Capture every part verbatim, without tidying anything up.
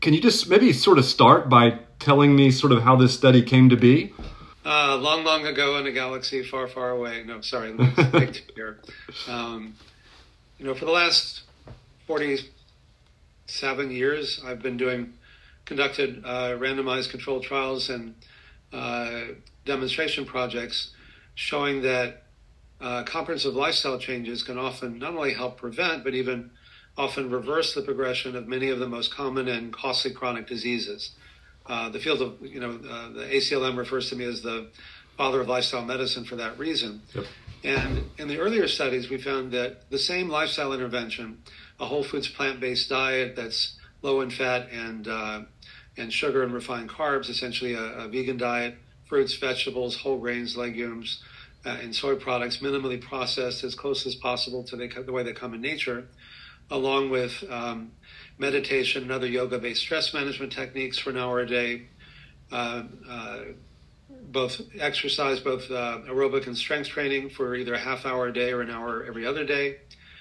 Can you just maybe sort of start by telling me sort of how this study came to be? Uh, long, long ago in a galaxy far, far away. No, sorry, let me take two here. Um, you know, for the last forty-seven years, I've been doing, conducted uh, randomized controlled trials and uh, demonstration projects showing that uh, comprehensive lifestyle changes can often not only help prevent, but even often reverse the progression of many of the most common and costly chronic diseases. Uh, the field of, you know, uh, the A C L M refers to me as the father of lifestyle medicine for that reason. Yep. And in the earlier studies, we found that the same lifestyle intervention, a whole foods plant-based diet that's low in fat and uh, and sugar and refined carbs, essentially a, a vegan diet, fruits, vegetables, whole grains, legumes, uh, and soy products, minimally processed as close as possible to the, the way they come in nature, along with um, meditation and other yoga-based stress management techniques for an hour a day, uh, uh, both exercise, both uh, aerobic and strength training for either a half hour a day or an hour every other day,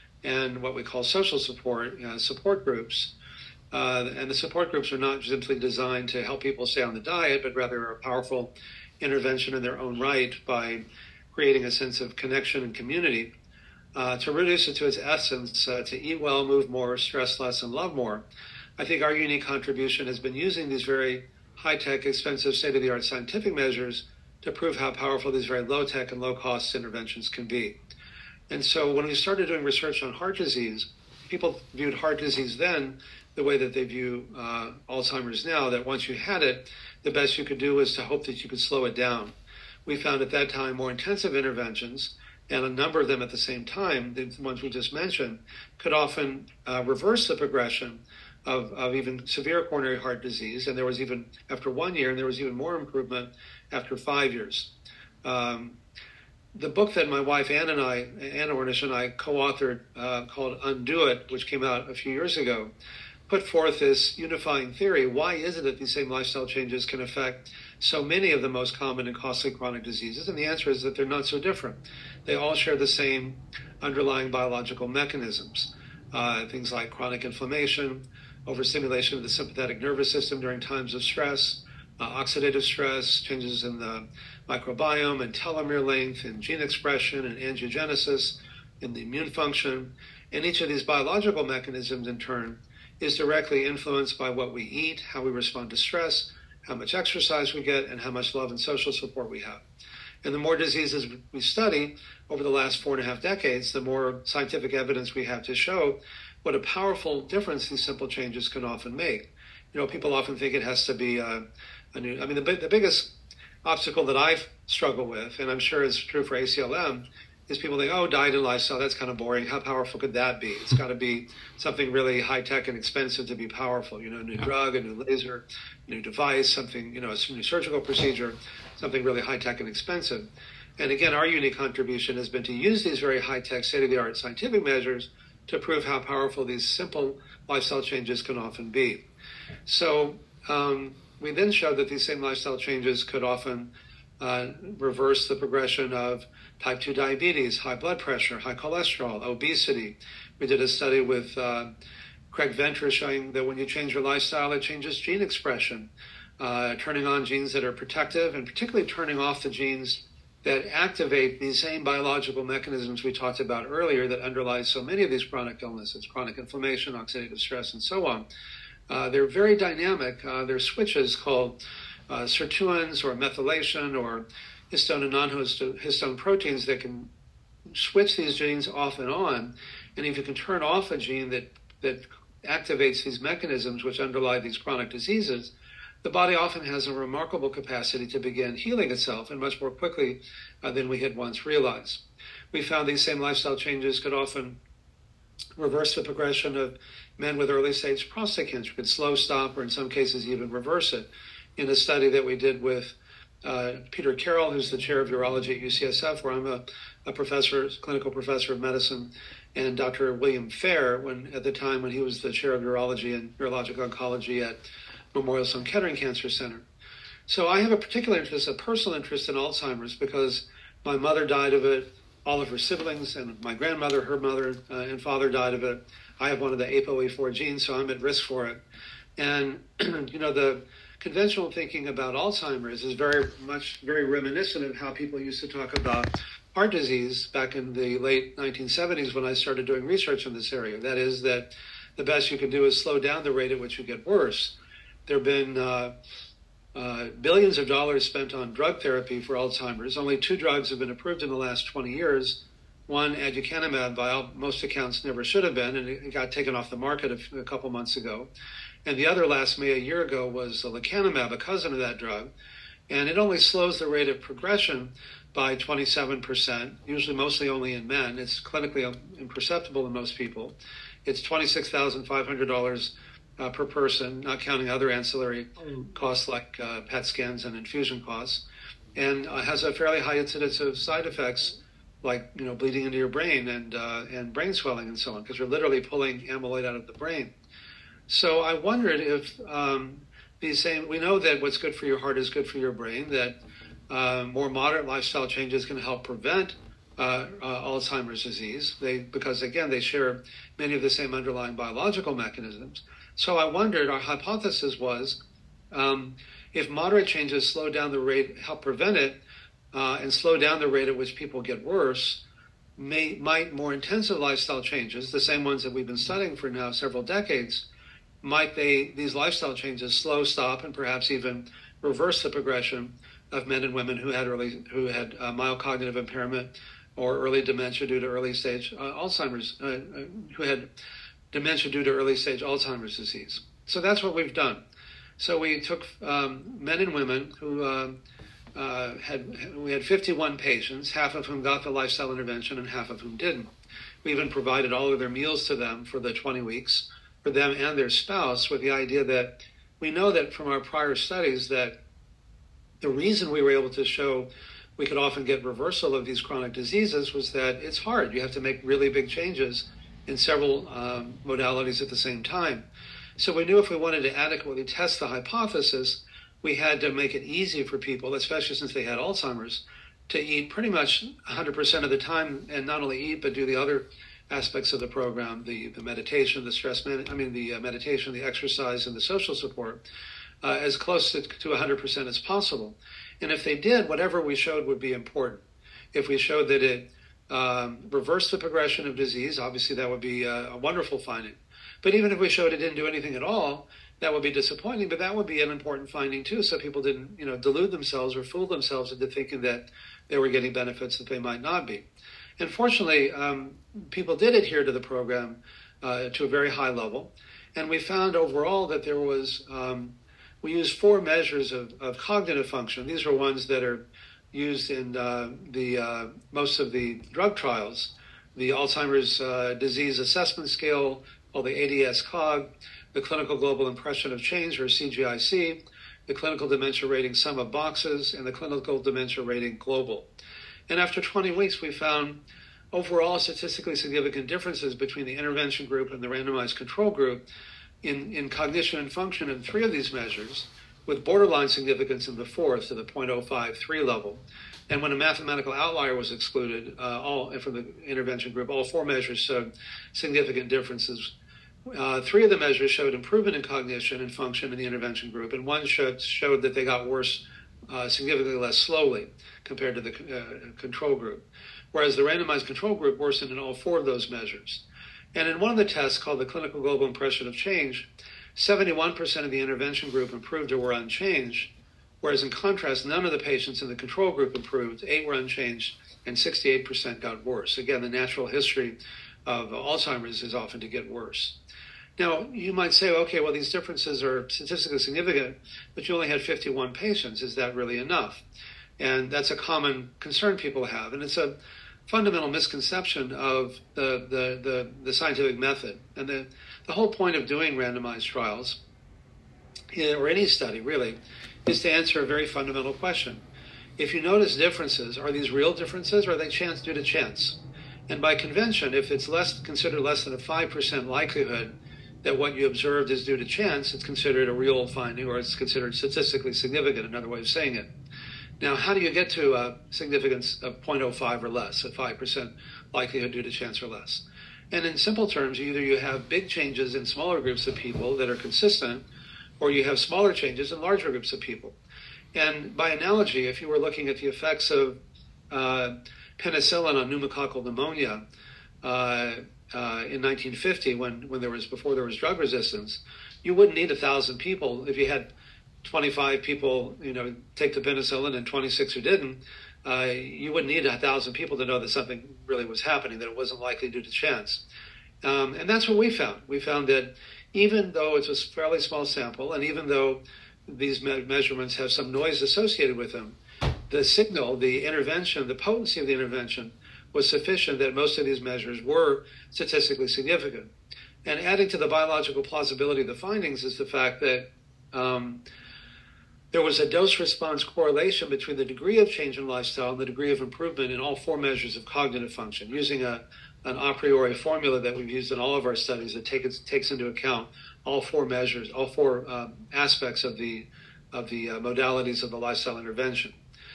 and what we call social support, uh, support groups. Uh, and the support groups are not simply designed to help people stay on the diet, but rather a powerful intervention in their own right by creating a sense of connection and community. Uh, to reduce it to its essence, uh, to eat well, move more, stress less, and love more. I think our unique contribution has been using these very high-tech, expensive, state-of-the-art scientific measures to prove how powerful these very low-tech and low-cost interventions can be. And so when we started doing research on heart disease, people viewed heart disease then the way that they view uh, Alzheimer's now, that once you had it, the best you could do was to hope that you could slow it down. We found at that time more intensive interventions, and a number of them at the same time, the ones we just mentioned, could often uh, reverse the progression of, of even severe coronary heart disease. And there was even, after one year, and there was even more improvement after five years. Um, the book that my wife Ann and I, Anna Ornish and I co-authored uh, called Undo It, which came out a few years ago, put forth this unifying theory. Why is it that these same lifestyle changes can affect so many of the most common and costly chronic diseases? And the answer is that they're not so different. They all share the same underlying biological mechanisms. Uh, things like chronic inflammation, overstimulation of the sympathetic nervous system during times of stress, uh, oxidative stress, changes in the microbiome and telomere length and gene expression and angiogenesis, in the immune function. And each of these biological mechanisms, in turn, is directly influenced by what we eat, how we respond to stress, how much exercise we get, and how much love and social support we have. And the more diseases we study over the last four and a half decades, the more scientific evidence we have to show what a powerful difference these simple changes can often make. You know, people often think it has to be a, a new, I mean, the, the biggest obstacle that I've struggled with, and I'm sure is true for A C L M, is people think, oh, diet and lifestyle, that's kind of boring. How powerful could that be? It's got to be something really high-tech and expensive to be powerful. You know, a new drug, a new laser, a new device, something, you know, a new surgical procedure, something really high-tech and expensive. And again, our unique contribution has been to use these very high-tech, state-of-the-art scientific measures to prove how powerful these simple lifestyle changes can often be. So um, we then showed that these same lifestyle changes could often uh, reverse the progression of type two diabetes, high blood pressure, high cholesterol, obesity. We did a study with uh, Craig Venter showing that when you change your lifestyle, it changes gene expression, uh, turning on genes that are protective and particularly turning off the genes that activate these same biological mechanisms we talked about earlier that underlie so many of these chronic illnesses, chronic inflammation, oxidative stress, and so on. Uh, they're very dynamic. Uh, they're switches called uh, sirtuins or methylation or histone and non-histone proteins that can switch these genes off and on. And if you can turn off a gene that, that activates these mechanisms which underlie these chronic diseases, the body often has a remarkable capacity to begin healing itself, and much more quickly uh, than we had once realized. We found these same lifestyle changes could often reverse the progression of men with early stage prostate cancer, could slow, stop, or in some cases even reverse it. In a study that we did with uh, Peter Carroll, who's the chair of urology at U C S F, where I'm a, a professor, clinical professor of medicine, and Doctor William Fair, when at the time when he was the chair of urology and urologic oncology at Memorial Sloan Kettering Cancer Center. So I have a particular interest, a personal interest in Alzheimer's because my mother died of it, all of her siblings, and my grandmother, her mother uh, and father died of it. I have one of the A P O E four genes, so I'm at risk for it. And, you know, the conventional thinking about Alzheimer's is very much, very reminiscent of how people used to talk about heart disease back in the late nineteen seventies when I started doing research in this area. That is that the best you can do is slow down the rate at which you get worse. There have been uh, uh, billions of dollars spent on drug therapy for Alzheimer's. Only two drugs have been approved in the last twenty years. One, aducanumab, by all, most accounts, never should have been, and it got taken off the market a, a couple months ago. And the other, last May, a year ago, was lecanemab, a cousin of that drug. And it only slows the rate of progression by twenty-seven percent, usually mostly only in men. It's clinically imperceptible in most people. It's twenty-six thousand five hundred dollars uh, per person, not counting other ancillary costs like uh, P E T scans and infusion costs, and uh, has a fairly high incidence of side effects like, you know, bleeding into your brain and uh, and brain swelling and so on, because you're literally pulling amyloid out of the brain. So I wondered if um, these same, we know that what's good for your heart is good for your brain, that uh, more moderate lifestyle changes can help prevent uh, uh, Alzheimer's disease, they, because, again, they share many of the same underlying biological mechanisms. So I wondered, our hypothesis was, um, if moderate changes slow down the rate, help prevent it, uh, and slow down the rate at which people get worse, may, might more intensive lifestyle changes, the same ones that we've been studying for now several decades, might they, these lifestyle changes slow, stop, and perhaps even reverse the progression of men and women who had early, who had uh, mild cognitive impairment or early dementia due to early stage uh, Alzheimer's, uh, uh, who had dementia due to early stage Alzheimer's disease. So that's what we've done. So we took um, men and women who uh, uh, had, we had fifty-one patients, half of whom got the lifestyle intervention and half of whom didn't. We even provided all of their meals to them for the twenty weeks, for them and their spouse, with the idea that we know that from our prior studies that the reason we were able to show we could often get reversal of these chronic diseases was that it's hard. You have to make really big changes in several um, modalities at the same time. So we knew if we wanted to adequately test the hypothesis, we had to make it easy for people, especially since they had Alzheimer's, to eat pretty much one hundred percent of the time, and not only eat, but do the other aspects of the program, the, the meditation, the stress, man- I mean, the uh, meditation, the exercise, and the social support, uh, as close to, to one hundred percent as possible. And if they did, whatever we showed would be important. If we showed that it um, reversed the progression of disease, obviously that would be a, a wonderful finding. But even if we showed it didn't do anything at all, that would be disappointing, but that would be an important finding too, so people didn't, you know, delude themselves or fool themselves into thinking that they were getting benefits that they might not be. And fortunately, um, people did adhere to the program uh, to a very high level. And we found overall that there was, um, we used four measures of, of cognitive function. These are ones that are used in uh, the uh, most of the drug trials. The Alzheimer's uh, Disease Assessment Scale, called the A D S COG, the Clinical Global Impression of Change, or C G I C, the Clinical Dementia Rating Sum of Boxes, and the Clinical Dementia Rating Global. And after twenty weeks, we found overall statistically significant differences between the intervention group and the randomized control group in, in cognition and function in three of these measures, with borderline significance in the fourth, to the zero point zero five three level. And when a mathematical outlier was excluded uh, all from the intervention group, all four measures showed significant differences. Uh, three of the measures showed improvement in cognition and function in the intervention group, and one showed, showed that they got worse uh, significantly less slowly compared to the uh, control group, whereas the randomized control group worsened in all four of those measures. And in one of the tests, called the Clinical Global Impression of Change, seventy-one percent of the intervention group improved or were unchanged, whereas in contrast, none of the patients in the control group improved, eight were unchanged, and sixty-eight percent got worse. Again, the natural history of Alzheimer's is often to get worse. Now, you might say, okay, well, these differences are statistically significant, but you only had fifty-one patients. Is that really enough? And that's a common concern people have. And it's a fundamental misconception of the, the, the, the scientific method. And the, the whole point of doing randomized trials, or any study really, is to answer a very fundamental question. If you notice differences, are these real differences, or are they chance due to chance? And by convention, if it's less considered less than a five percent likelihood that what you observed is due to chance, it's considered a real finding, or it's considered statistically significant, another way of saying it. Now, how do you get to a significance of zero point zero five or less, a five percent likelihood due to chance or less? And in simple terms, either you have big changes in smaller groups of people that are consistent, or you have smaller changes in larger groups of people. And by analogy, if you were looking at the effects of uh, penicillin on pneumococcal pneumonia uh, uh, in nineteen fifty, when, when there was before there was drug resistance, you wouldn't need a thousand people if you had twenty-five people, you know, take the penicillin and twenty-six who didn't. Uh, you wouldn't need a thousand people to know that something really was happening, that it wasn't likely due to chance. Um, and that's what we found. We found that even though it's a fairly small sample, and even though these me- measurements have some noise associated with them, the signal, the intervention, the potency of the intervention was sufficient that most of these measures were statistically significant. And adding to the biological plausibility of the findings is the fact that um, there was a dose-response correlation between the degree of change in lifestyle and the degree of improvement in all four measures of cognitive function, using a, an a priori formula that we've used in all of our studies that take, takes into account all four measures, all four um, aspects of the, of the uh, modalities of the lifestyle intervention.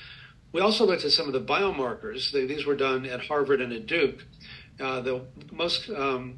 We also looked at some of the biomarkers. They, these were done at Harvard and at Duke. Uh, the most um,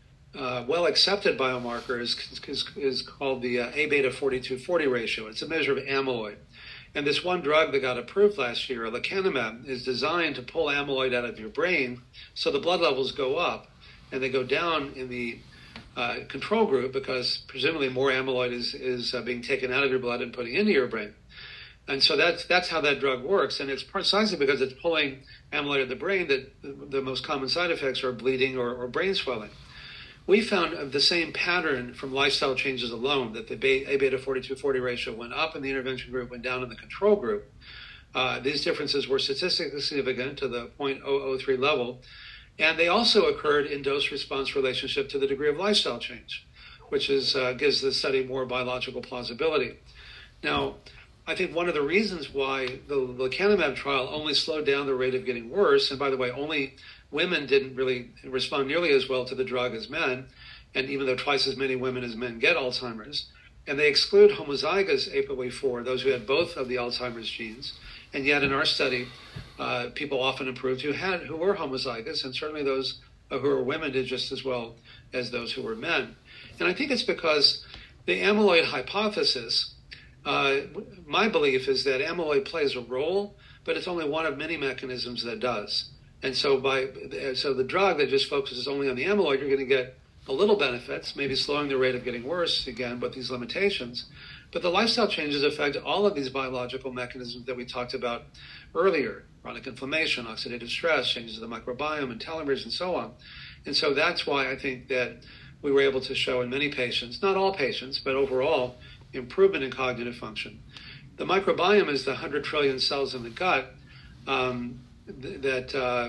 Uh, well-accepted biomarker is, is, is called the uh, A beta forty-two forty ratio. It's a measure of amyloid. And this one drug that got approved last year, lecanemab, is designed to pull amyloid out of your brain so the blood levels go up and they go down in the uh, control group because presumably more amyloid is, is uh, being taken out of your blood and putting into your brain. And so that's, that's how that drug works. And it's precisely because it's pulling amyloid out of the brain that the, the most common side effects are bleeding or, or brain swelling. We found the same pattern from lifestyle changes alone, that the A beta forty-two forty ratio went up in the intervention group, went down in the control group. Uh, these differences were statistically significant to the zero point zero zero three level, and they also occurred in dose-response relationship to the degree of lifestyle change, which is uh, gives the study more biological plausibility. Now, I think one of the reasons why the lecanemab trial only slowed down the rate of getting worse, and by the way, only women didn't really respond nearly as well to the drug as men, and even though twice as many women as men get Alzheimer's, and they exclude homozygous A P O E four, those who had both of the Alzheimer's genes, and yet in our study, uh, people often improved who had who were homozygous, and certainly those uh, who were women did just as well as those who were men. And I think it's because the amyloid hypothesis, uh, my belief is that amyloid plays a role, but it's only one of many mechanisms that does. And so by so the drug that just focuses only on the amyloid, you're going to get a little benefits, maybe slowing the rate of getting worse, again, with these limitations. But the lifestyle changes affect all of these biological mechanisms that we talked about earlier: chronic inflammation, oxidative stress, changes of the microbiome and telomeres, and so on. And so that's why I think that we were able to show in many patients, not all patients, but overall, improvement in cognitive function. The microbiome is the one hundred trillion cells in the gut. Um, that uh,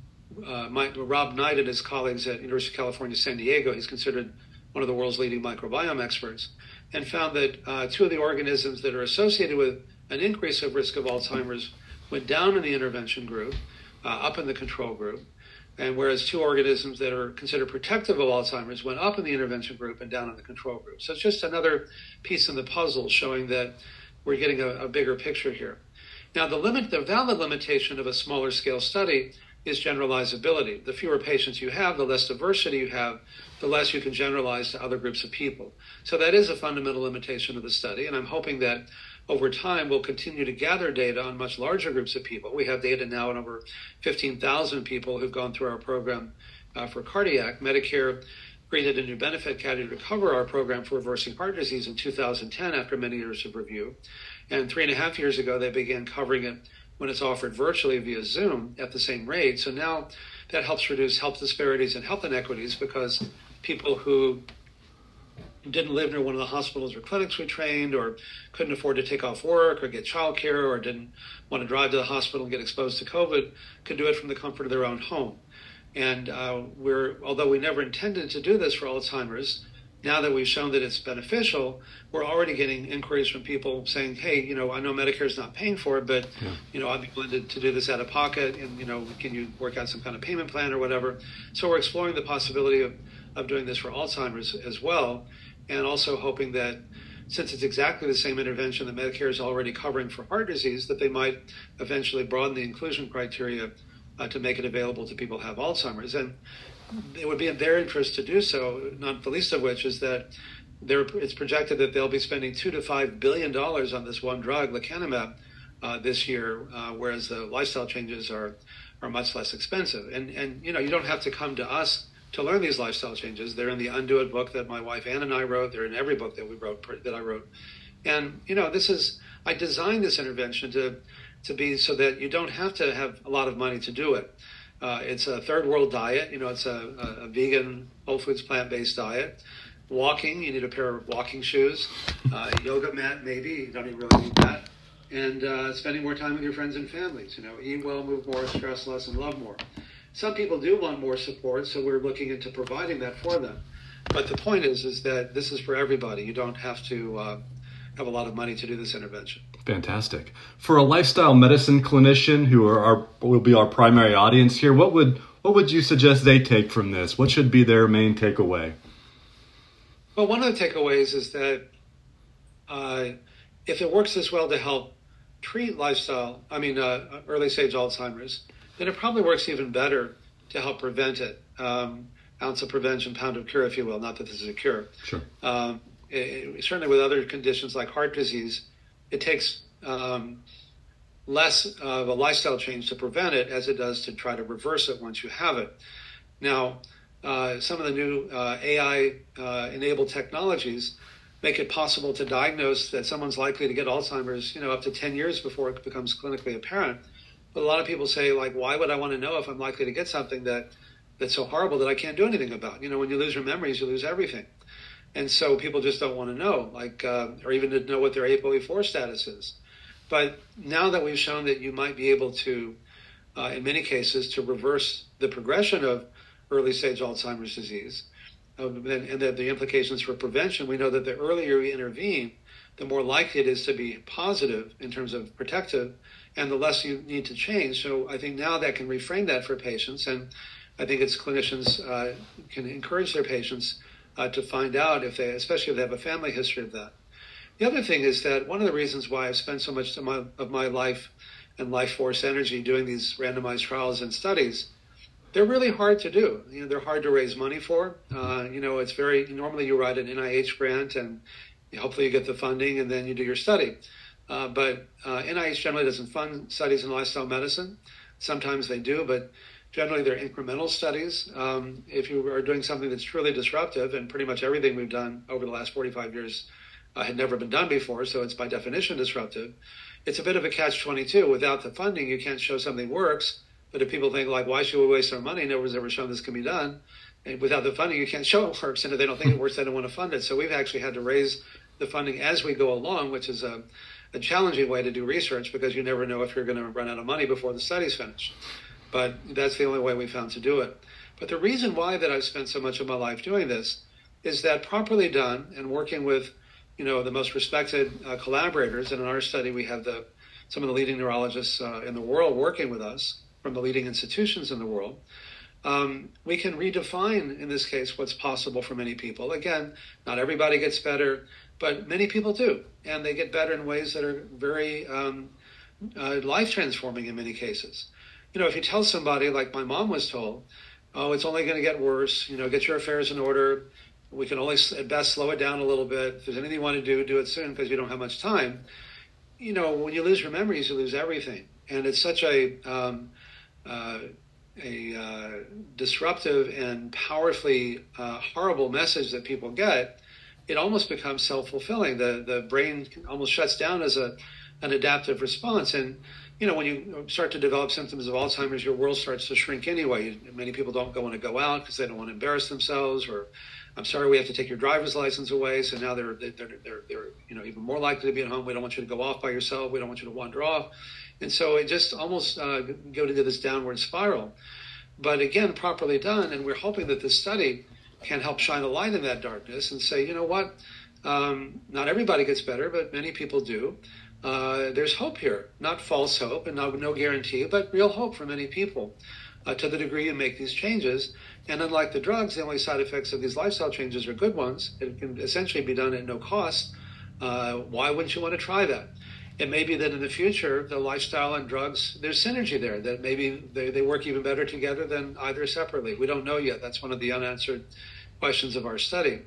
uh, my, Rob Knight and his colleagues at University of California, San Diego, he's considered one of the world's leading microbiome experts, and found that uh, two of the organisms that are associated with an increase of risk of Alzheimer's went down in the intervention group, uh, up in the control group, and whereas two organisms that are considered protective of Alzheimer's went up in the intervention group and down in the control group. So it's just another piece in the puzzle showing that we're getting a, a bigger picture here. Now, the limit, the valid limitation of a smaller scale study is generalizability. The fewer patients you have, the less diversity you have, the less you can generalize to other groups of people. So that is a fundamental limitation of the study, and I'm hoping that over time we'll continue to gather data on much larger groups of people. We have data now on over fifteen thousand people who've gone through our program uh, for cardiac. Medicare created a new benefit category to cover our program for reversing heart disease in two thousand ten after many years of review. And three and a half years ago, they began covering it when it's offered virtually via Zoom at the same rate. So now that helps reduce health disparities and health inequities because people who didn't live near one of the hospitals or clinics we trained, or couldn't afford to take off work or get childcare, or didn't want to drive to the hospital and get exposed to COVID, could do it from the comfort of their own home. And uh, we're, although we never intended to do this for Alzheimer's, now that we've shown that it's beneficial, we're already getting inquiries from people saying, hey, you know, I know Medicare's not paying for it, but, yeah. you know, I'd be willing to, to do this out of pocket, and, you know, can you work out some kind of payment plan or whatever? So we're exploring the possibility of, of doing this for Alzheimer's as well, and also hoping that since it's exactly the same intervention that Medicare is already covering for heart disease, that they might eventually broaden the inclusion criteria uh, to make it available to people who have Alzheimer's. And it would be in their interest to do so, not the least of which is that there, it's projected that they'll be spending two to five billion dollars on this one drug, lecanemab, uh, this year, uh, whereas the lifestyle changes are are much less expensive. And and you know, you don't have to come to us to learn these lifestyle changes. They're in the Undo It book that my wife Ann and I wrote. They're in every book that we wrote, that I wrote. And you know, this is I designed this intervention to to be so that you don't have to have a lot of money to do it. Uh, it's a third world diet. You know, it's a, a, a vegan, whole foods, plant-based diet. Walking, you need a pair of walking shoes. Uh, yoga mat, maybe. You don't even really need that. And uh, spending more time with your friends and families. You know, eat well, move more, stress less, and love more. Some people do want more support, so we're looking into providing that for them. But the point is, is that this is for everybody. You don't have to uh, have a lot of money to do this intervention. Fantastic. For a lifestyle medicine clinician who are our, will be our primary audience here, what would what would you suggest they take from this? What should be their main takeaway? Well, one of the takeaways is that uh, if it works as well to help treat lifestyle, I mean, uh, early stage Alzheimer's, then it probably works even better to help prevent it. Um, ounce of prevention, pound of cure, if you will. Not that this is a cure. Sure. Um, it, it, certainly with other conditions like heart disease, it takes um, less of a lifestyle change to prevent it as it does to try to reverse it once you have it. Now, uh, some of the new uh, A I-enabled uh, technologies make it possible to diagnose that someone's likely to get Alzheimer's, you know, up to ten years before it becomes clinically apparent. But a lot of people say, like, why would I want to know if I'm likely to get something that that's so horrible that I can't do anything about? You know, when you lose your memories, you lose everything. And so people just don't want to know, like, uh, or even to know what their A P O E four status is. But now that we've shown that you might be able to, uh, in many cases, to reverse the progression of early stage Alzheimer's disease, uh, and, and that the implications for prevention, we know that the earlier we intervene, the more likely it is to be positive in terms of protective, and the less you need to change. So I think now that can reframe that for patients, and I think it's clinicians uh, can encourage their patients uh, to find out if they, especially if they have a family history of that. The other thing is that one of the reasons why I've spent so much of my, of my life and life force energy doing these randomized trials and studies, they're really hard to do. You know, they're hard to raise money for. Uh, you know, it's very, normally you write an N I H grant and hopefully you get the funding and then you do your study. Uh, but uh, N I H generally doesn't fund studies in lifestyle medicine. Sometimes they do, but generally they're incremental studies. Um, if you are doing something that's truly disruptive, and pretty much everything we've done over the last forty-five years uh, had never been done before, so it's by definition disruptive, it's a bit of a catch twenty-two. Without the funding, you can't show something works. But if people think, like, why should we waste our money? No one's ever shown this can be done. And without the funding, you can't show it works. And if they don't think it works, they don't want to fund it. So we've actually had to raise the funding as we go along, which is a, a challenging way to do research because you never know if you're going to run out of money before the study's finished. But that's the only way we found to do it. But the reason why that I've spent so much of my life doing this is that properly done and working with, you know, the most respected uh, collaborators, and in our study we have the some of the leading neurologists uh, in the world working with us from the leading institutions in the world, um, we can redefine, in this case, what's possible for many people. Again, not everybody gets better, but many people do. And they get better in ways that are very um, uh, life-transforming in many cases. You know, if you tell somebody, like my mom was told, oh, it's only going to get worse, you know, get your affairs in order. We can only, at best, slow it down a little bit. If there's anything you want to do, do it soon because you don't have much time. You know, when you lose your memories, you lose everything. And it's such a... Um, Uh, a uh, disruptive and powerfully uh, horrible message that people get, it almost becomes self-fulfilling. The the brain almost shuts down as a an adaptive response. And, you know, when you start to develop symptoms of Alzheimer's, your world starts to shrink anyway. Many people don't go want to go out because they don't want to embarrass themselves, or, I'm sorry, we have to take your driver's license away. So now they're, they're, they're, they're you know, even more likely to be at home. We don't want you to go off by yourself. We don't want you to wander off. And so it just almost uh, go into this downward spiral. But again, properly done, and we're hoping that this study can help shine a light in that darkness and say, you know what, um, not everybody gets better, but many people do. Uh, there's hope here, not false hope and no, no guarantee, but real hope for many people uh, to the degree you make these changes. And unlike the drugs, the only side effects of these lifestyle changes are good ones. It can essentially be done at no cost. Uh, why wouldn't you want to try that? It may be that in the future, the lifestyle and drugs, there's synergy there, that maybe they, they work even better together than either separately. We don't know yet. That's one of the unanswered questions of our study.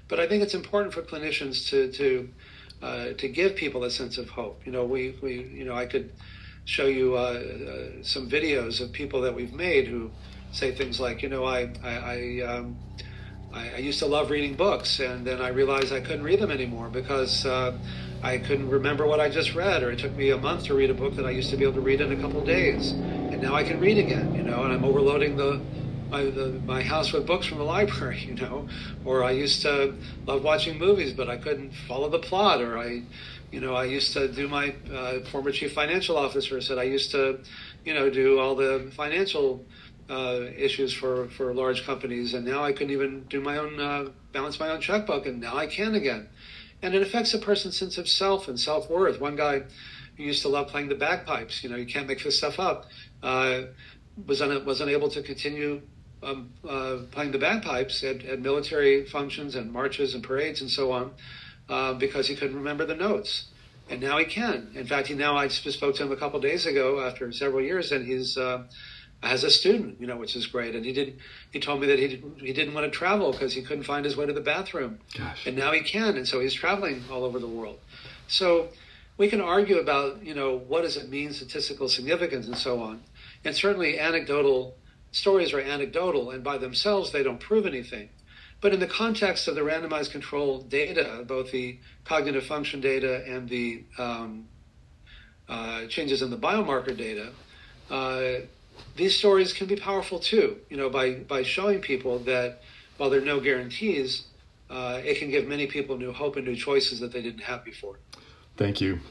But I think it's important for clinicians to to uh, to give people a sense of hope. You know, we we you know I could show you uh, uh, some videos of people that we've made who say things like, you know, I I I, um, I, I used to love reading books, and then I realized I couldn't read them anymore because uh, I couldn't remember what I just read, or it took me a month to read a book that I used to be able to read in a couple of days, and now I can read again. You know, and I'm overloading the my the, my house with books from the library. You know, or I used to love watching movies, but I couldn't follow the plot, or I. You know, I used to do my uh, former chief financial officer said I used to, you know, do all the financial uh, issues for, for large companies, and now I couldn't even do my own, uh, balance my own checkbook, and now I can again. And it affects a person's sense of self and self-worth. One guy who used to love playing the bagpipes, you know, you can't make this stuff up, uh, was, un- was unable to continue um, uh, playing the bagpipes at, at military functions and marches and parades and so on. Uh, because he couldn't remember the notes, and now he can. In fact, he now I just spoke to him a couple of days ago after several years, and he's uh, as a student, you know, which is great. And he did. He told me that he did, he didn't want to travel because he couldn't find his way to the bathroom, Gosh. And now he can, and so he's traveling all over the world. So we can argue about, you know, what does it mean, statistical significance, and so on. And certainly, anecdotal stories are anecdotal, and by themselves they don't prove anything. But in the context of the randomized control data, both the cognitive function data and the um, uh, changes in the biomarker data, uh, these stories can be powerful too. You know, by by showing people that while there are no guarantees, uh, it can give many people new hope and new choices that they didn't have before. Thank you.